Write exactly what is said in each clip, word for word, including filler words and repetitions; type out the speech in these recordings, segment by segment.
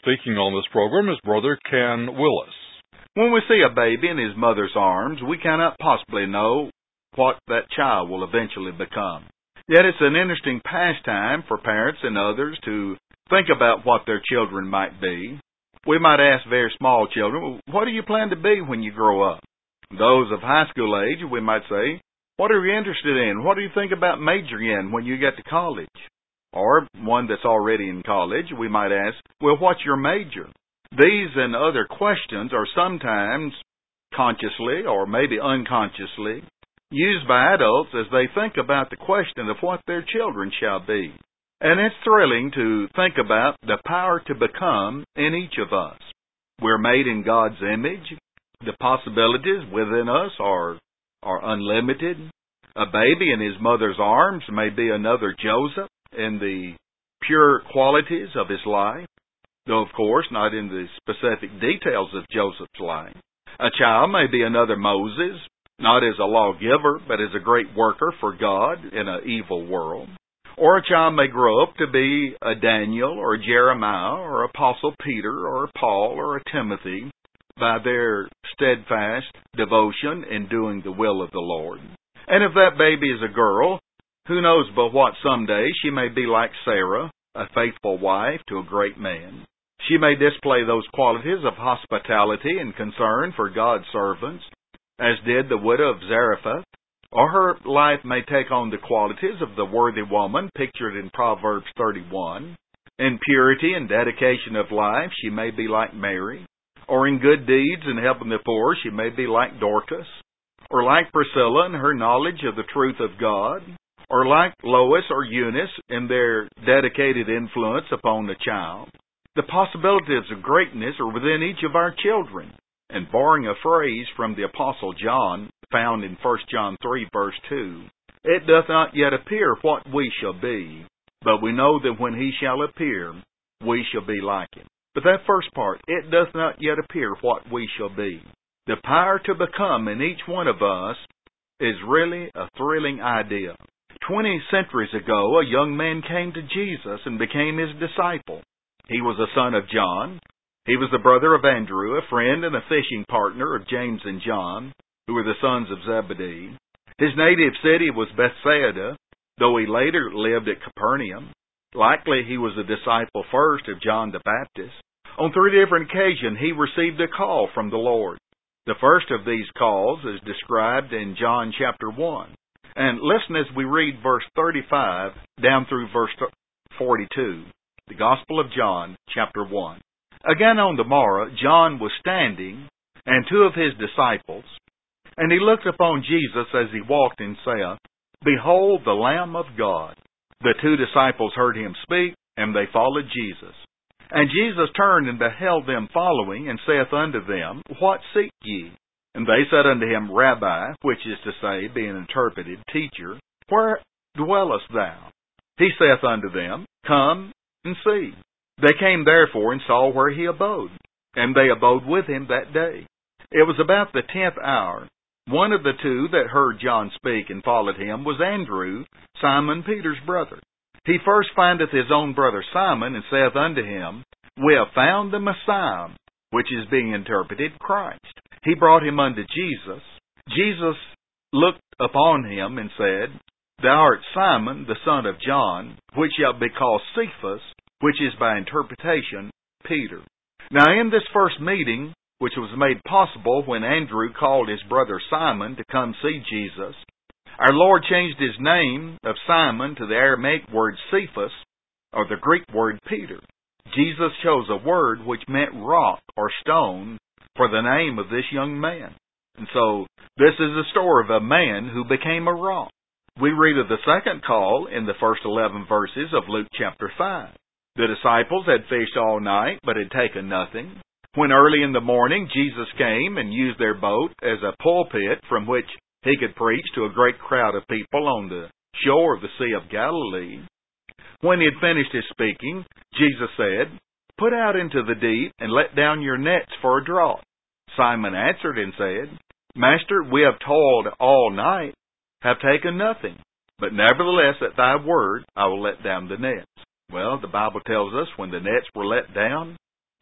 speaking on this program is Brother Ken Willis. When we see a baby in his mother's arms, we cannot possibly know what that child will eventually become. Yet it's an interesting pastime for parents and others to think about what their children might be. We might ask very small children, what do you plan to be when you grow up? Those of high school age, we might say, what are you interested in? What do you think about majoring in when you get to college? Or one that's already in college, we might ask, well, what's your major? These and other questions are sometimes consciously or maybe unconsciously used by adults as they think about the question of what their children shall be. And it's thrilling to think about the power to become in each of us. We're made in God's image. The possibilities within us are, are unlimited. A baby in his mother's arms may be another Joseph in the pure qualities of his life, though of course not in the specific details of Joseph's life. A child may be another Moses, not as a lawgiver, but as a great worker for God in an evil world. Or a child may grow up to be a Daniel or a Jeremiah or Apostle Peter or a Paul or a Timothy by their steadfast devotion in doing the will of the Lord. And if that baby is a girl, who knows but what someday she may be like Sarah, a faithful wife to a great man. She may display those qualities of hospitality and concern for God's servants, as did the widow of Zarephath, or her life may take on the qualities of the worthy woman pictured in Proverbs thirty-one. In purity and dedication of life, she may be like Mary, or in good deeds and helping the poor, she may be like Dorcas, or like Priscilla in her knowledge of the truth of God, or like Lois or Eunice in their dedicated influence upon the child. The possibilities of greatness are within each of our children. And borrowing a phrase from the Apostle John, found in First John three, verse two, it doth not yet appear what we shall be, but we know that when he shall appear, we shall be like him. But that first part, it doth not yet appear what we shall be. The power to become in each one of us is really a thrilling idea. Twenty centuries ago, a young man came to Jesus and became his disciple. He was a son of John. He was the brother of Andrew, a friend and a fishing partner of James and John, who were the sons of Zebedee. His native city was Bethsaida, though he later lived at Capernaum. Likely he was a disciple first of John the Baptist. On three different occasions he received a call from the Lord. The first of these calls is described in John chapter one. And listen as we read verse thirty-five down through verse forty-two. The Gospel of John chapter one. Again on the morrow, John was standing, and two of his disciples, and he looked upon Jesus as he walked, and saith, Behold the Lamb of God. The two disciples heard him speak, and they followed Jesus. And Jesus turned and beheld them following, and saith unto them, What seek ye? And they said unto him, Rabbi, which is to say, being interpreted, Teacher, where dwellest thou? He saith unto them, Come and see. They came therefore and saw where he abode, and they abode with him that day. It was about the tenth hour. One of the two that heard John speak and followed him was Andrew, Simon Peter's brother. He first findeth his own brother Simon, and saith unto him, We have found the Messiah, which is being interpreted, Christ. He brought him unto Jesus. Jesus looked upon him and said, Thou art Simon, the son of John, which shalt be called Cephas, which is by interpretation, Peter. Now in this first meeting, which was made possible when Andrew called his brother Simon to come see Jesus, our Lord changed his name of Simon to the Aramaic word Cephas, or the Greek word Peter. Jesus chose a word which meant rock or stone for the name of this young man. And so this is the story of a man who became a rock. We read of the second call in the first eleven verses of Luke chapter five. The disciples had fished all night, but had taken nothing. When early in the morning Jesus came and used their boat as a pulpit from which he could preach to a great crowd of people on the shore of the Sea of Galilee. When he had finished his speaking, Jesus said, Put out into the deep and let down your nets for a draught. Simon answered and said, Master, we have toiled all night, have taken nothing, but nevertheless at thy word I will let down the nets. Well, the Bible tells us when the nets were let down,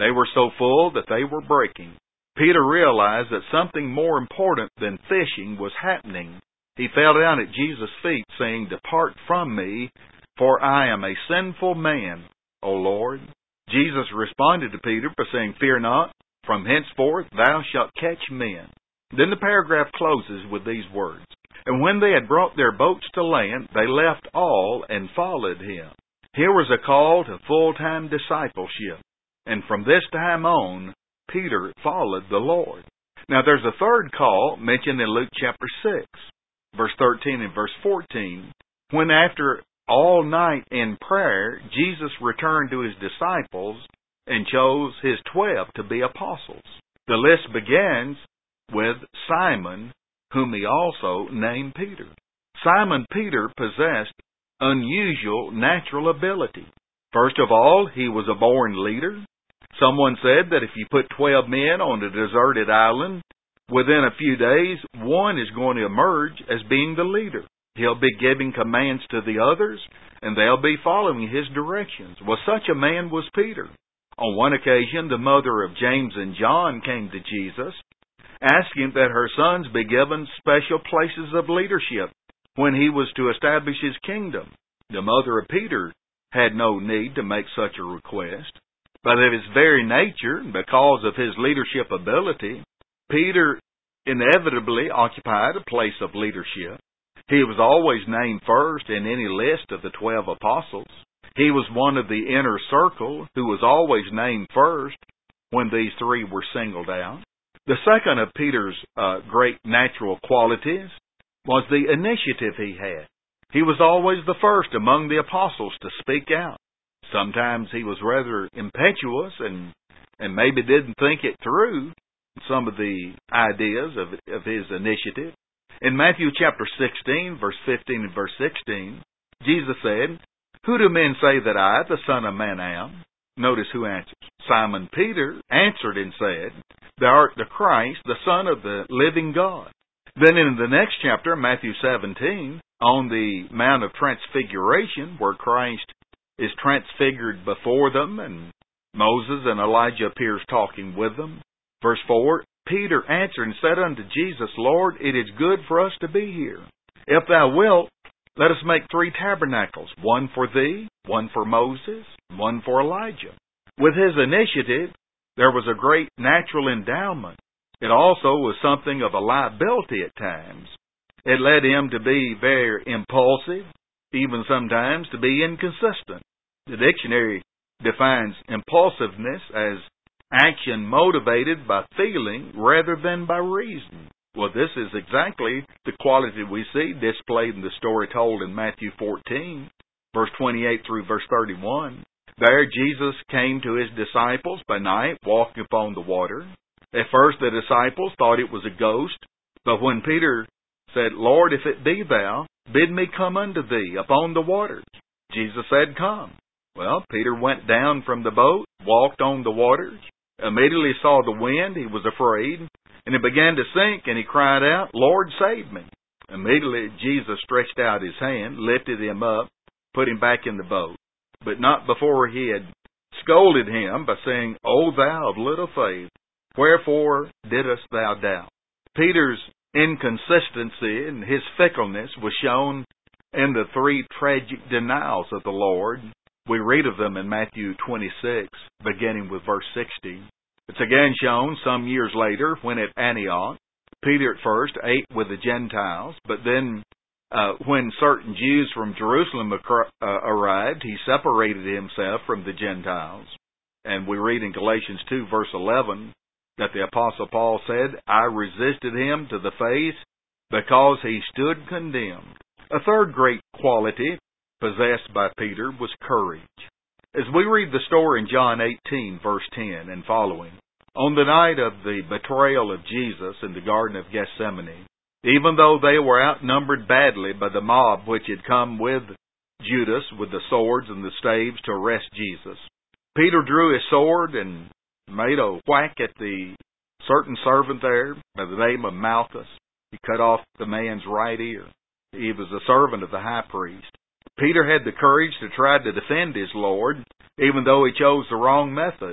They were so full that they were breaking. Peter realized that something more important than fishing was happening. He fell down at Jesus' feet, saying, "Depart from me, for I am a sinful man, O Lord." Jesus responded to Peter by saying, "Fear not, from henceforth thou shalt catch men." Then the paragraph closes with these words, "And when they had brought their boats to land, they left all and followed him." Here was a call to full-time discipleship. And from this time on, Peter followed the Lord. Now there's a third call mentioned in Luke chapter six, verse thirteen and verse fourteen, when after all night in prayer, Jesus returned to his disciples and chose his twelve to be apostles. The list begins with Simon, whom he also named Peter. Simon Peter possessed unusual natural ability. First of all, he was a born leader. Someone said that if you put twelve men on a deserted island, within a few days, one is going to emerge as being the leader. He'll be giving commands to the others, and they'll be following his directions. Well, such a man was Peter. On one occasion, the mother of James and John came to Jesus, asking that her sons be given special places of leadership when he was to establish his kingdom. The mother of Peter had no need to make such a request. But of his very nature, and because of his leadership ability, Peter inevitably occupied a place of leadership. He was always named first in any list of the twelve apostles. He was one of the inner circle who was always named first when these three were singled out. The second of Peter's uh, great natural qualities was the initiative he had. He was always the first among the apostles to speak out. Sometimes he was rather impetuous and and maybe didn't think it through, some of the ideas of, of his initiative. In Matthew chapter sixteen, verse fifteen and verse sixteen, Jesus said, "Who do men say that I, the Son of Man, am?" Notice who answers. Simon Peter answered and said, "Thou art the Christ, the Son of the living God." Then in the next chapter, Matthew seventeen, on the Mount of Transfiguration, where Christ is transfigured before them, and Moses and Elijah appears talking with them. Verse four, Peter answered and said unto Jesus, "Lord, it is good for us to be here. If thou wilt, let us make three tabernacles, one for thee, one for Moses, one for Elijah." With his initiative, there was a great natural endowment. It also was something of a liability at times. It led him to be very impulsive, even sometimes to be inconsistent. The dictionary defines impulsiveness as action motivated by feeling rather than by reason. Well, this is exactly the quality we see displayed in the story told in Matthew fourteen, verse twenty-eight through verse thirty-one. There Jesus came to his disciples by night, walking upon the water. At first the disciples thought it was a ghost, but when Peter said, "Lord, if it be thou, bid me come unto thee upon the waters," Jesus said, "Come." Well, Peter went down from the boat, walked on the waters, immediately saw the wind, he was afraid, and it began to sink, and he cried out, "Lord, save me." Immediately Jesus stretched out his hand, lifted him up, put him back in the boat, but not before he had scolded him by saying, "O thou of little faith, wherefore didst thou doubt?" Peter's inconsistency and his fickleness was shown in the three tragic denials of the Lord. We read of them in Matthew twenty-six, beginning with verse sixty. It's again shown some years later when at Antioch, Peter at first ate with the Gentiles, but then uh, when certain Jews from Jerusalem uh, arrived, he separated himself from the Gentiles. And we read in Galatians two, verse eleven, that the Apostle Paul said, "I resisted him to the face because he stood condemned." A third great quality possessed by Peter was courage. As we read the story in John eighteen, verse ten and following, on the night of the betrayal of Jesus in the Garden of Gethsemane, even though they were outnumbered badly by the mob which had come with Judas with the swords and the staves to arrest Jesus, Peter drew his sword and made a whack at the certain servant there by the name of Malchus. He cut off the man's right ear. He was a servant of the high priest. Peter had the courage to try to defend his Lord, even though he chose the wrong method.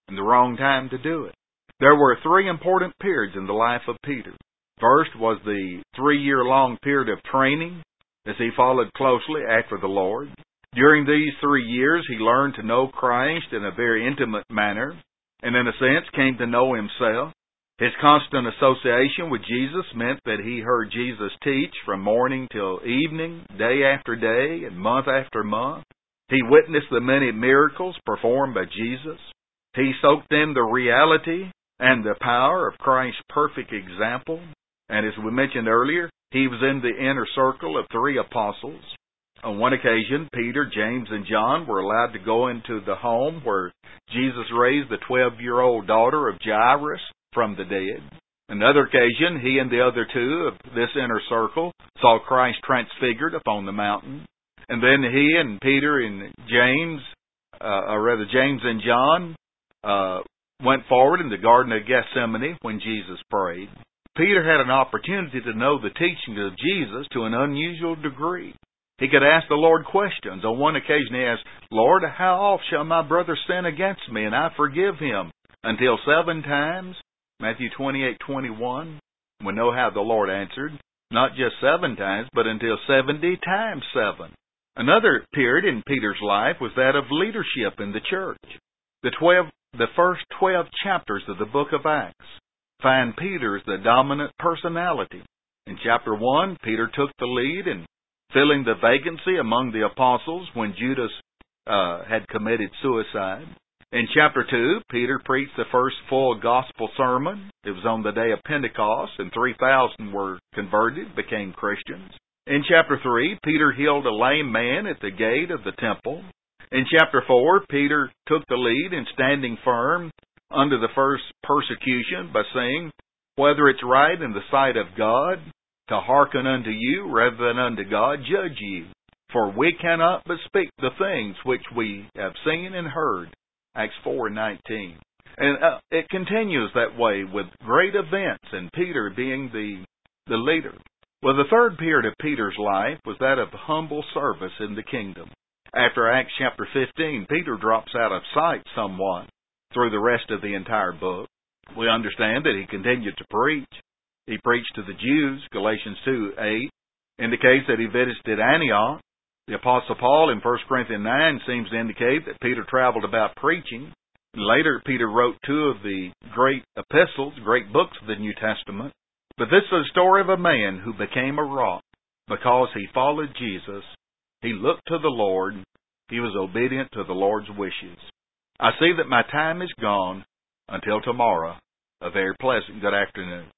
and the wrong time to do it. There were three important periods in the life of Peter. First was the three-year-long period of training as he followed closely after the Lord. During these three years, he learned to know Christ in a very intimate manner, and in a sense came to know himself. His constant association with Jesus meant that he heard Jesus teach from morning till evening, day after day, and month after month. He witnessed the many miracles performed by Jesus. He soaked in the reality and the power of Christ's perfect example. And as we mentioned earlier, he was in the inner circle of three apostles. On one occasion, Peter, James, and John were allowed to go into the home where Jesus raised the twelve-year-old daughter of Jairus from the dead. Another occasion, he and the other two of this inner circle saw Christ transfigured upon the mountain. And then he and Peter and James, uh, or rather James and John, uh, went forward in the Garden of Gethsemane when Jesus prayed. Peter had an opportunity to know the teachings of Jesus to an unusual degree. He could ask the Lord questions. On one occasion he asked, "Lord, how oft shall my brother sin against me, and I forgive him? Until seven times?" Matthew twenty-eight twenty-one. We know how the Lord answered. Not just seven times, but until seventy times seven. Another period in Peter's life was that of leadership in the church. The twelve, the first twelve chapters of the book of Acts find Peter as the dominant personality. In chapter one, Peter took the lead in filling the vacancy among the apostles when Judas uh, had committed suicide. In chapter two, Peter preached the first full gospel sermon. It was on the day of Pentecost, and three thousand were converted, became Christians. In chapter three, Peter healed a lame man at the gate of the temple. In chapter four, Peter took the lead in standing firm under the first persecution by saying, "Whether it's right in the sight of God to hearken unto you rather than unto God, judge you. For we cannot but speak the things which we have seen and heard." Acts four and nineteen. And uh, it continues that way with great events and Peter being the, the leader. Well, the third period of Peter's life was that of humble service in the kingdom. After Acts chapter fifteen, Peter drops out of sight somewhat through the rest of the entire book. We understand that he continued to preach. He preached to the Jews. Galatians two eight indicates that he visited Antioch. The Apostle Paul in First Corinthians nine seems to indicate that Peter traveled about preaching. Later, Peter wrote two of the great epistles, great books of the New Testament. But this is the story of a man who became a rock because he followed Jesus. He looked to the Lord. He was obedient to the Lord's wishes. I see that my time is gone. Until tomorrow, a very pleasant good afternoon.